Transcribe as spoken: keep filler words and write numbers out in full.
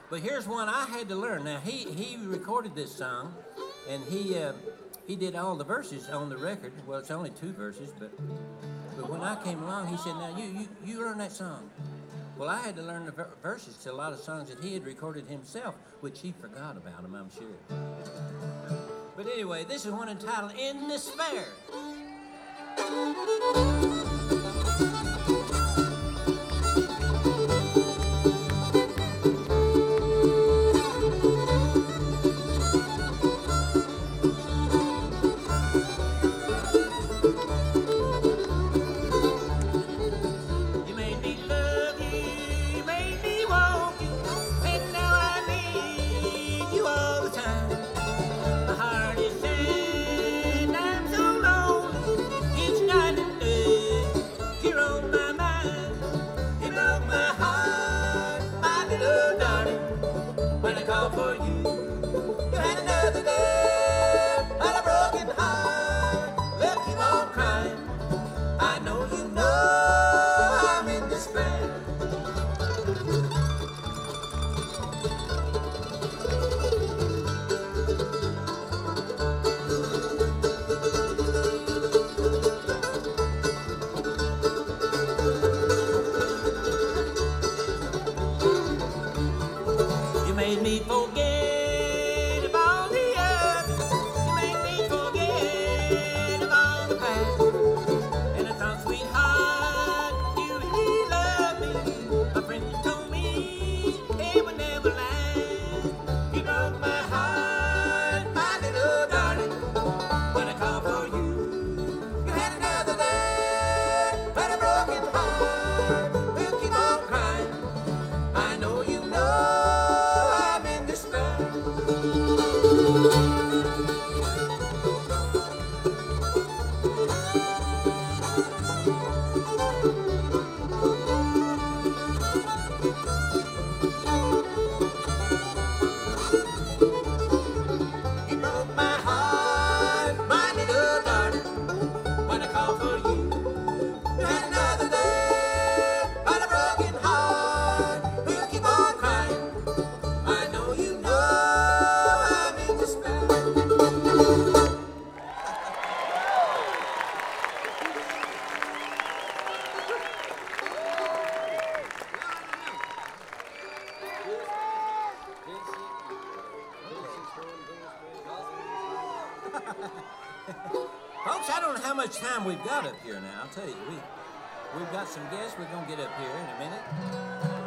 But here's one I had to learn. Now he he recorded this song, and he uh, he did all the verses on the record. Well, it's only two verses, but but when I came along, he said, "Now you you you learn that song." Well, I had to learn the ver- verses to a lot of songs that he had recorded himself, which he forgot about them, I'm sure. But anyway, this is one entitled "In Despair." Folks, I don't know how much time we've got up here now. I'll tell you, we, we've got some guests. We're going to get up here in a minute.